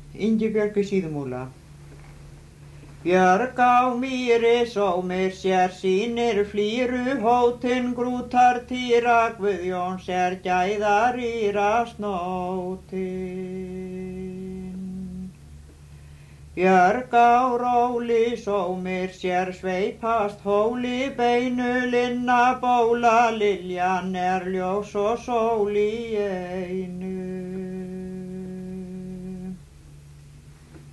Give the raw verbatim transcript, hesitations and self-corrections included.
Ingibjörg í Síðumúla. Björg á mýri sómir sér sýnir flýru hótin grútar týra Guðjón sér gæða rýra snótin. Björg á róli sómir sér sveipast hóli beinu linna bóla liljan er ljós og sól í einu.